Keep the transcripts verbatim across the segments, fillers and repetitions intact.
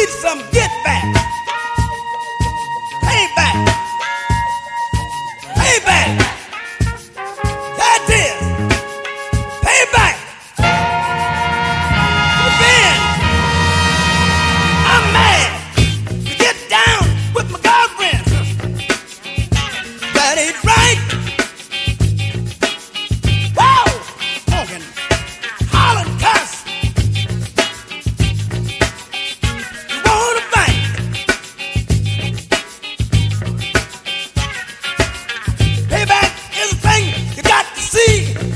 some get back. Payback. Payback. That is. Payback. Revenge. I'm mad to get down with my girlfriend. That ain't right. Whoa! Honking, hollering, cuss. You wanna fight? Payback is a thing you got to see.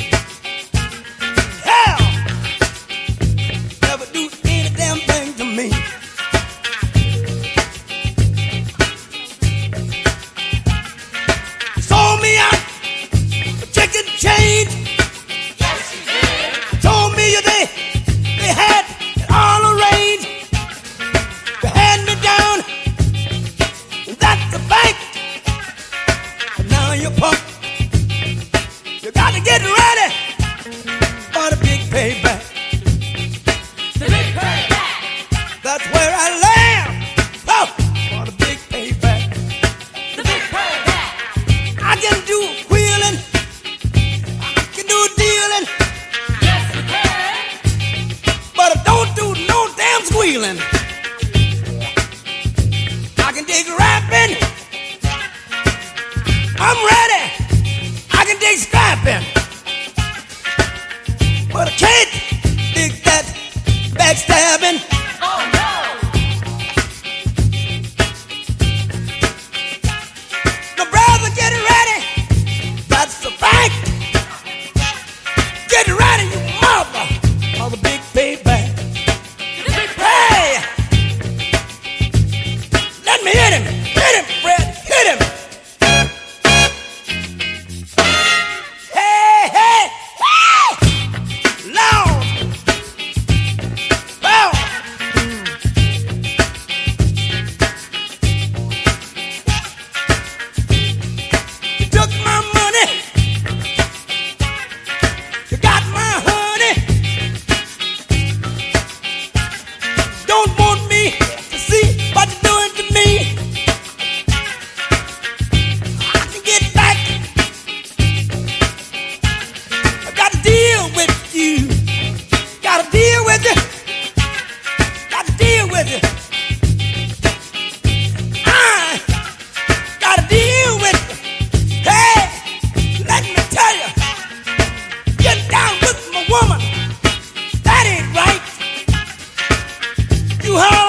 Hell, never do any damn thing to me. Sold me out for chicken change. Yes, you did. Told me they, they had it all arranged to hand me down. And that's the fact. But now you're punk. You got to get ready for the big payback. The big payback. That's where I land. Oh, for the big payback. The big payback. I can do wheeling. I can do dealing. Yes, you can. But I don't do no damn squealing. I can dig rapping. I'm ready. I can dig scrapping. But I can't dig that backstabbing. Oh no. My brother, get ready. That's the fact. Get ready, you mother, for the big payback. The big Hey! Let me hit him! Hit him, Fred! Hit him! Hey, hey! Hey! Loud! Loud! You took my money. You got my honey. Don't want me to see what you're doing to me. I can get back. I gotta deal with you. Gotta deal with you. Gotta deal with you. I gotta deal with you. Hey, let me tell you. Get down with my woman. That ain't right. You heard?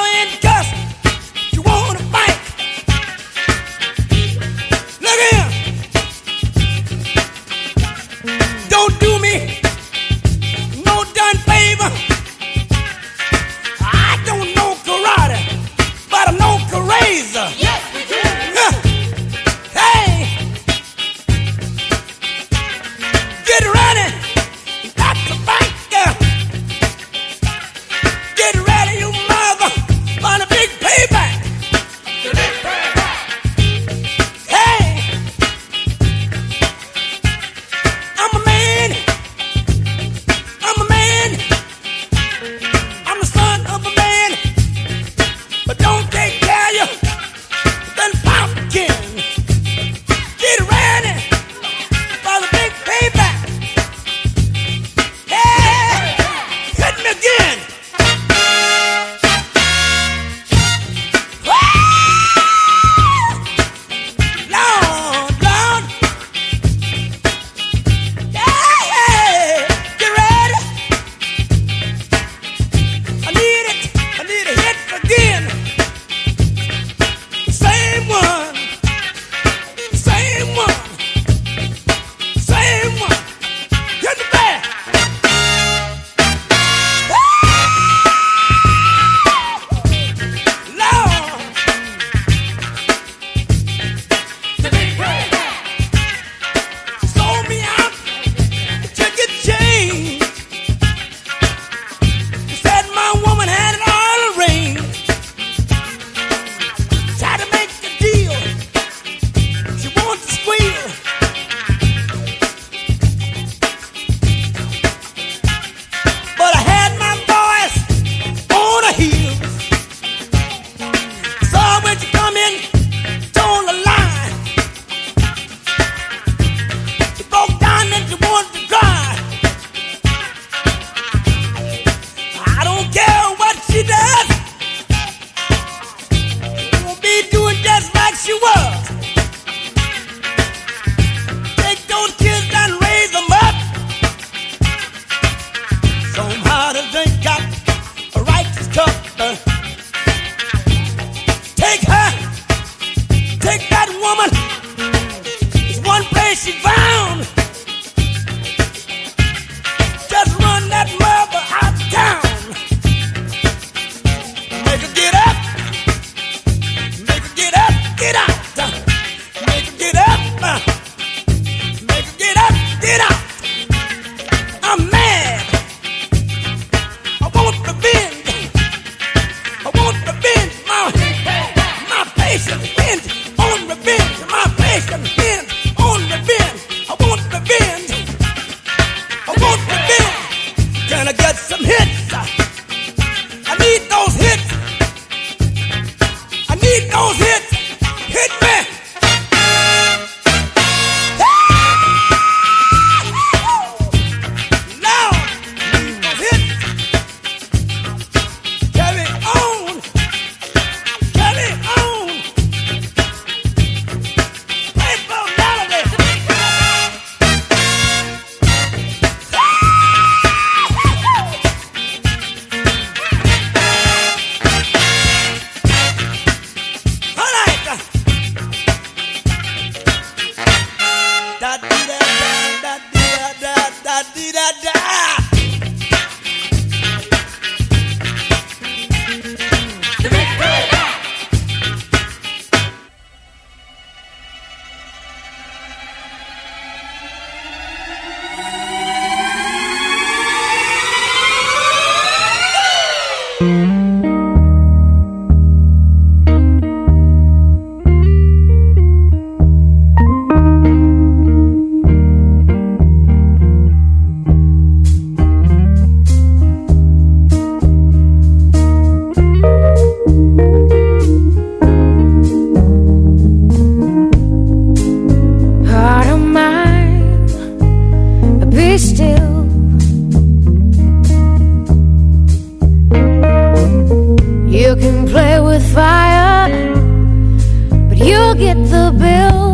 You can play with fire, but you'll get the bill.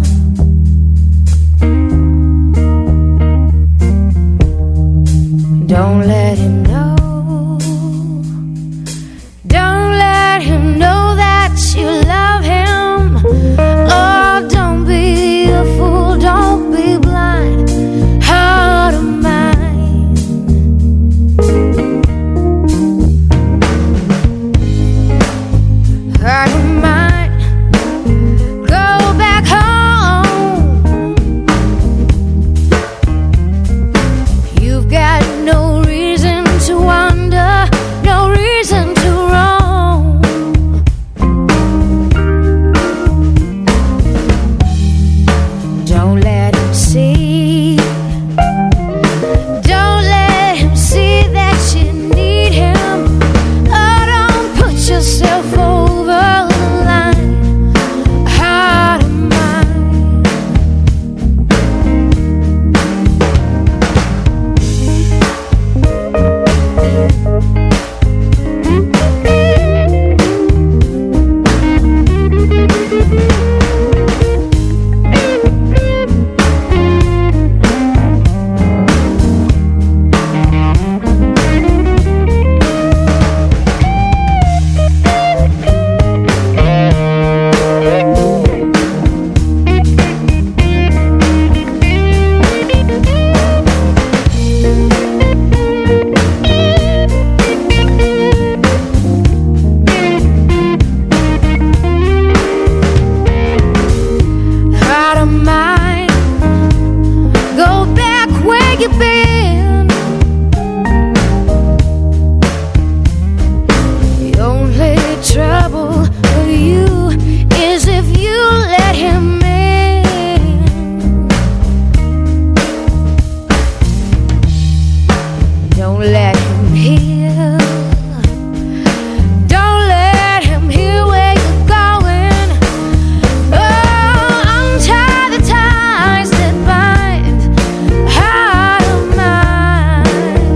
Don't let him know. Don't let him know that you love him. Oh, don't be a fool, don't be blind. Heart of mine. Heart of mine. Go back home. You've got no reason to wonder, no reason to roam. Don't let him see. Don't let him see that you need him. Oh, don't put yourself over the line. Heart of mine. Heart of mine. Go back where you've been. The only trouble with you is if you let him in. Don't let him hear. Don't let him hear where you're going. Oh, untie the ties that bind. Heart of mine.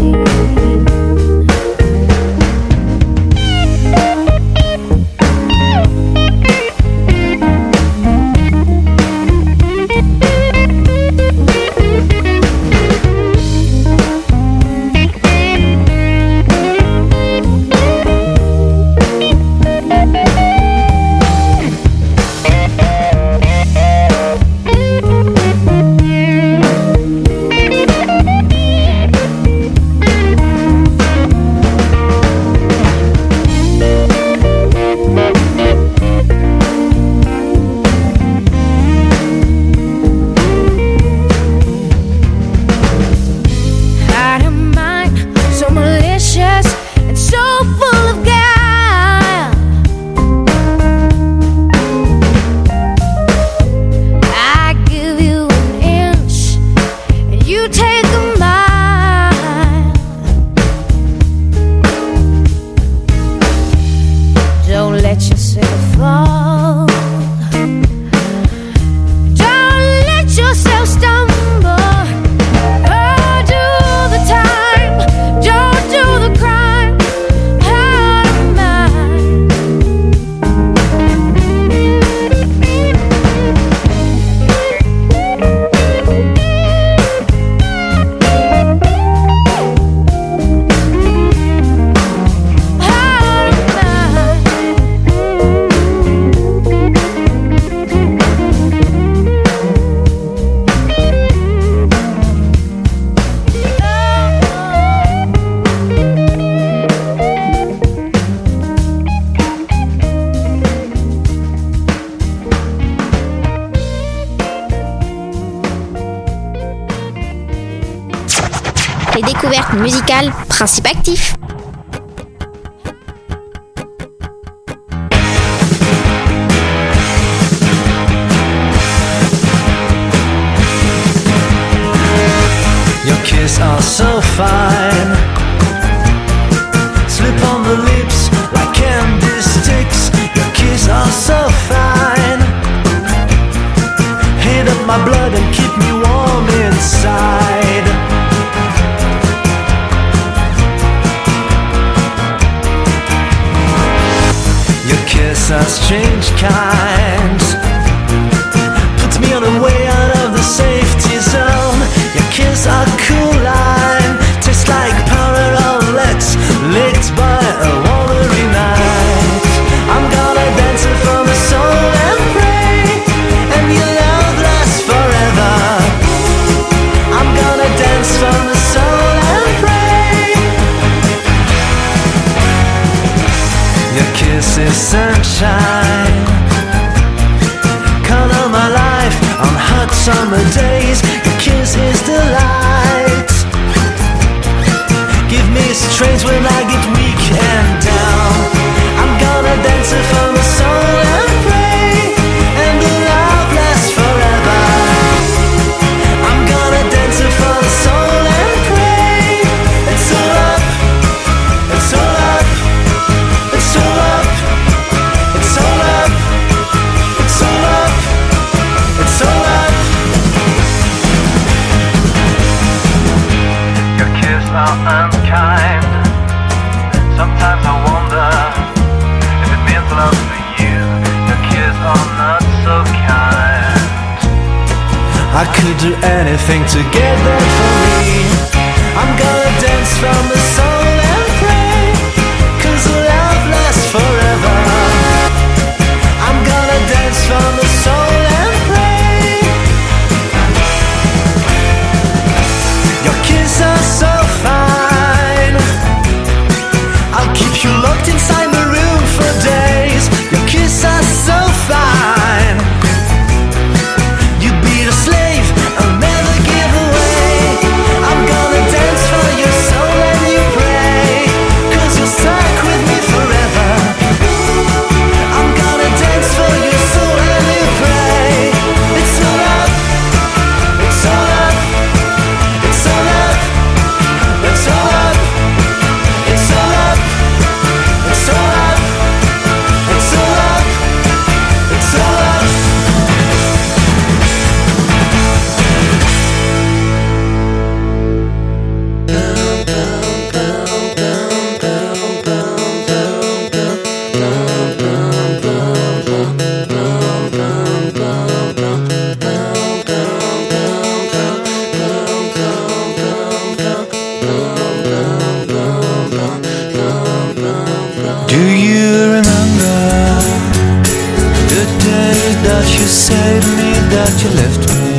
Heart of mine, so malicious and so full of guile. I give you an inch and you take a mile. Don't let yourself fall. Don't let yourself stumble. Oh, do the time, don't do the crime. Heart of mine. Heart of Les découvertes musicales, principe actif. Your kiss are so fine. Slip on the lips like candy sticks. Your kiss are so fine. Heat up my blood and keep me warm inside. kiss a strange kind. Puts me on the way out of the safety zone. Your kiss a cool line. Tastes like powder of legs, licked by a watery night. I'm gonna dance it from the soul and pray, and your love lasts forever. I'm gonna dance from the soul and pray. Your kiss is sunshine, color my life on hot summer days. Your kiss is delight. Give me strength when I get weak and down. I'm gonna dance it from the soul and pray, and the love lasts forever. I'm gonna dance it from the soul and pray. It's all up, it's all up, it's all up, it's all up, it's all up, it's all up. Your kiss are unkind. Sometimes I wonder if it means love for you. Your kiss are not so kind. I could do anything to get that for me. I'm gonna dance from the soul and pray, 'cause love lasts forever. I'm gonna dance from the soul and pray. Your kiss are so fine. I'll keep you locked inside my room for days. Your kiss are so fine. You be the slave I'll never give away. I'm gonna dance for your soul and you pray, 'cause you're stuck with me forever. I'm gonna dance for your soul and you pray. It's all up, it's all up, it's all up, it's all up, it's all up, it's all up, it's all up, it's all up. Do you remember the day that you said to me that you left me?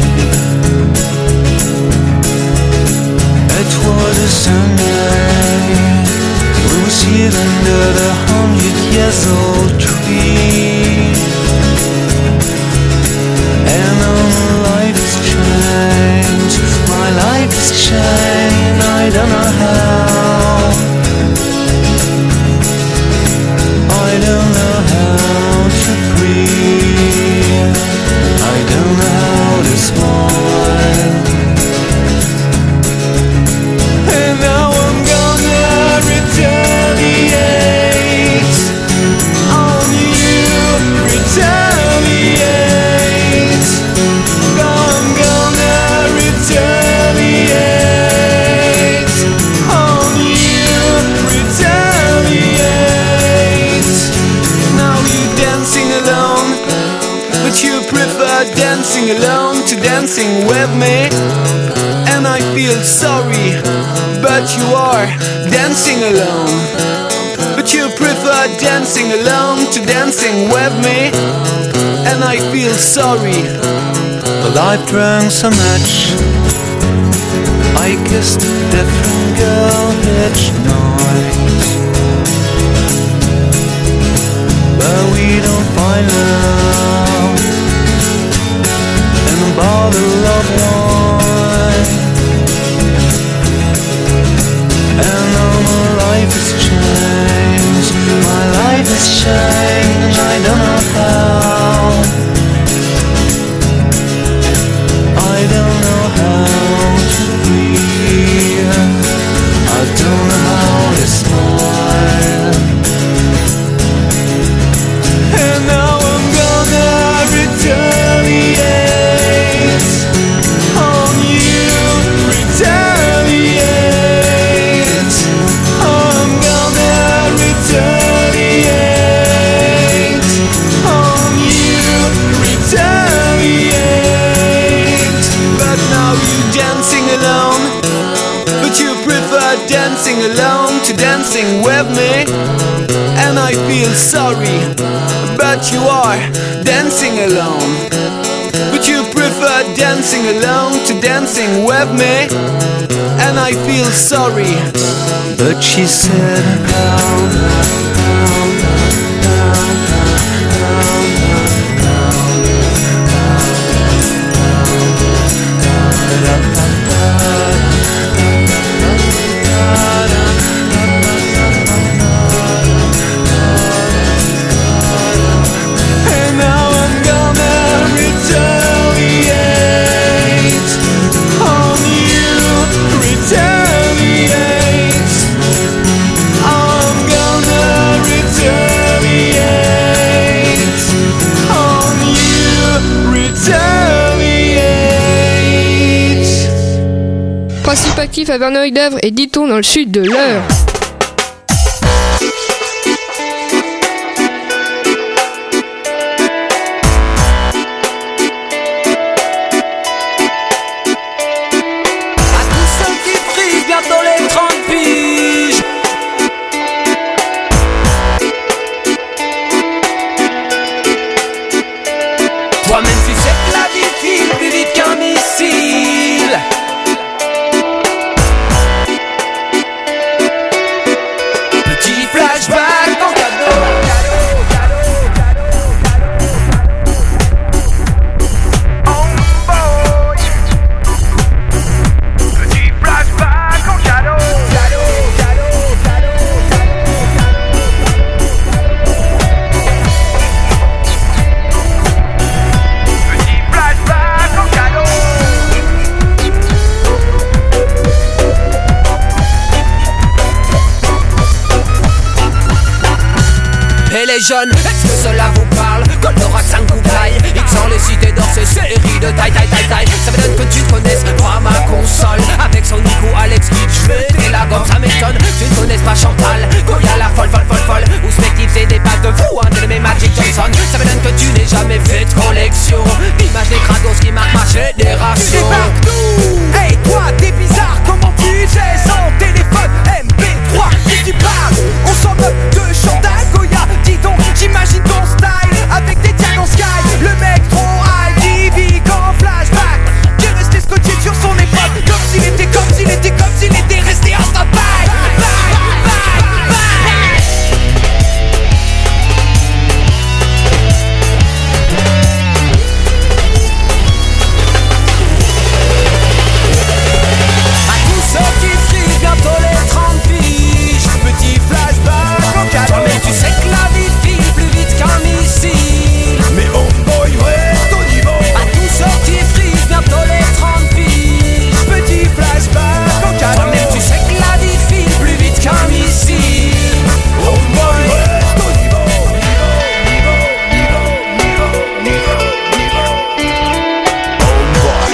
It was a Sunday. We were sitting under the hundred years old tree, and all my life has changed. My life has changed. I don't know how. I don't know how to breathe. I don't know how to smile. And now I'm gonna retaliate on you, retaliate. I'm gonna retaliate on you, retaliate. Now you're dancing alone, but you prefer dancing alone to dancing with me. And I feel sorry, but you are dancing alone. But you prefer dancing alone to dancing with me. And I feel sorry, but I've drank so much. I kissed a different girl each night, but we don't find love in a bottle of wine. And now my life has changed. My life has changed. I don't know how. I don't know how to breathe. I don't know how to smile. And now I'm gonna retaliate on you, retaliate. I'm gonna retaliate. feel sorry, but you are dancing alone. But you prefer dancing alone to dancing with me, and I feel sorry. But she said, down, down, down, down, down, down, down, and now I'm gonna retaliate on you, retaliate. I'm gonna retaliate on you, retaliate. Principe actif à Verneuil-d'Avre et Diton dans le sud de l'Eure. Toi-même tu sais que la vie file plus vite qu'un missile. Petit flashback en cadeau. Oh boy. Petit flashback en cadeau. Cadeau, cadeau, cadeau, Et les jeunes, est-ce que cela vous parle? Goldorak, cinq bouteilles, X en les cités d'or, ces séries de taille, taille, taille, taille. Ça m'étonne que tu connaisses pas ma console. Avec son Nico, Alex, qui fait et la gomme, ça m'étonne. Tu ne connaisses pas Chantal, Goya la folle, folle, folle, folle. Ou Spective, c'est des pattes de fou, un de mes Magic Johnson. Ça m'étonne que tu n'aies jamais fait de collection d'images des crados qui marquent ma génération. Tu débarques d'où? Hey toi, t'es bizarre, comment tu sais sans téléphone M P trois, qui tu parles? On s'en moque de Chantal, Goya, dis donc, j'imagine ton style avec des tiers dans Sky. Le mec trop high, qui vit qu'en flashback, qui est resté scotché sur son époque, comme s'il était, comme s'il était, comme s'il était resté en stand-by. Bye, bye, bye. À tous ceux qui frisent bientôt les trente piges, petit flashback en cadeau. Toi-même tu sais que la vie file plus vite qu'un missile. Mais homeboy reste au niveau. À tous ceux qui frisent bientôt les trente piges, petit flashback en cadeau. Toi-même tu sais que la vie file plus vite qu'un missile. Homeboy reste au niveau. Niveau, niveau, niveau, niveau, niveau, niveau. Homeboy.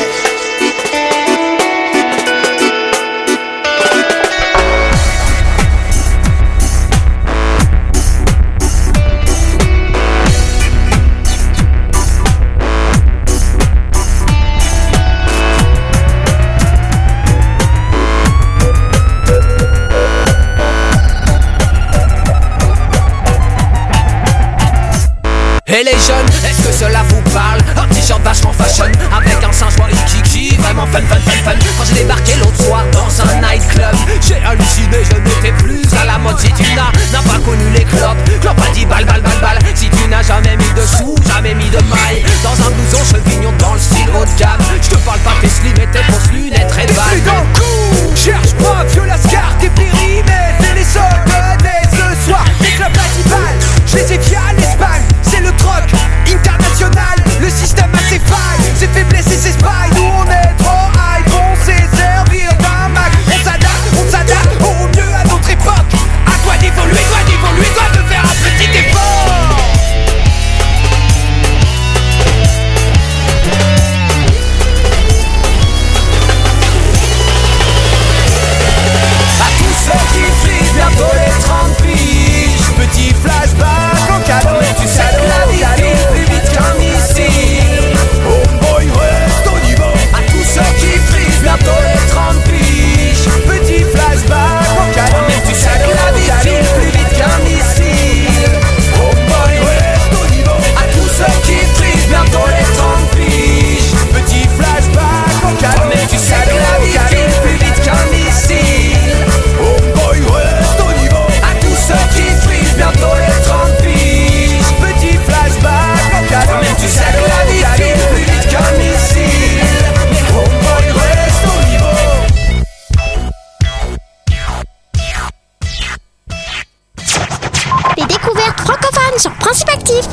Et les jeunes, est-ce que cela vous parle? Un t-shirt vachement fashion, avec un singe joyeux kiki, vraiment fun, fun, fun, fun. Quand j'ai débarqué l'autre soir dans un nightclub, j'ai halluciné, je n'étais plus à la mode. Si tu n'as, n'as pas connu les clopes, clopes a dit balle, balle, balle, balle. Si tu n'as jamais mis de sous, jamais mis de maille, dans un blouson chevignon dans le style haut de gamme. Je te parle pas tes slim et tes fausses lunettes très balles. Plus dans le coup, cherche pas, Violascar, tes périmètres et les soldes ce soir, les clubs balle, je les ai via l'Espagne, c'est le troc international, le système a ses failles, ses faiblesses et ses failles, nous on est trop high, on sait servir d'un Mac, on s'adapte, on s'adapte au mieux à notre époque, à toi d'évoluer, toi d'évoluer, toi de faire un petit effort. actif.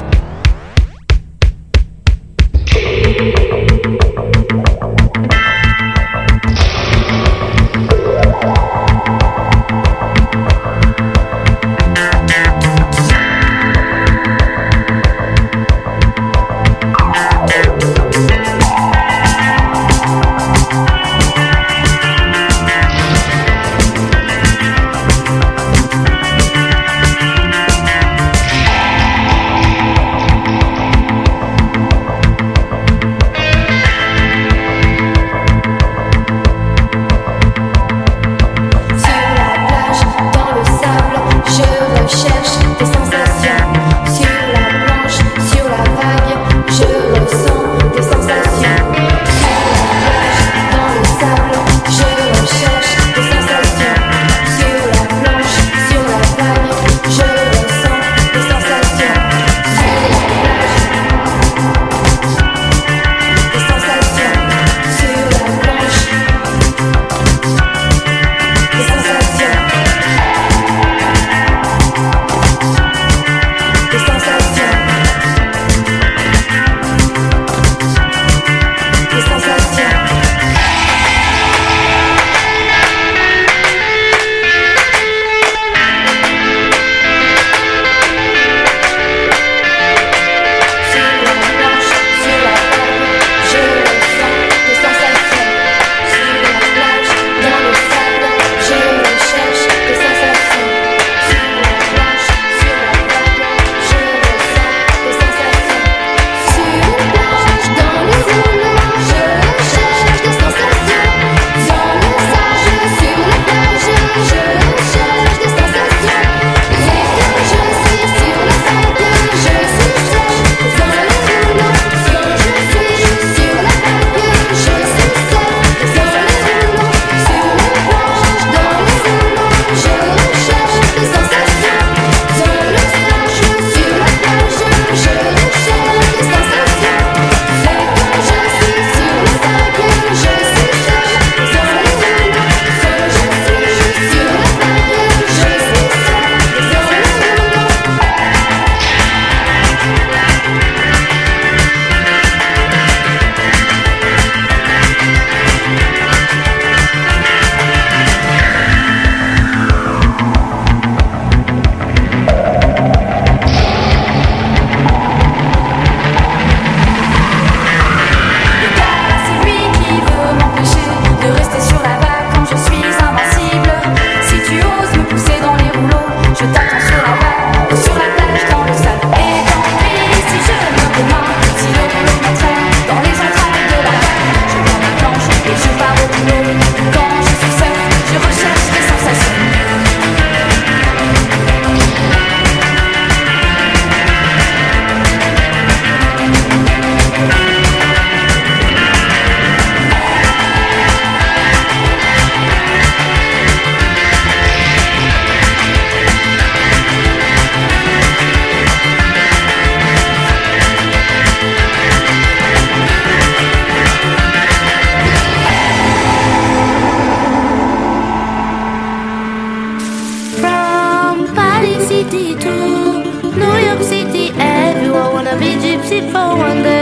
City to New York City, everywhere wanna be gypsy for one day.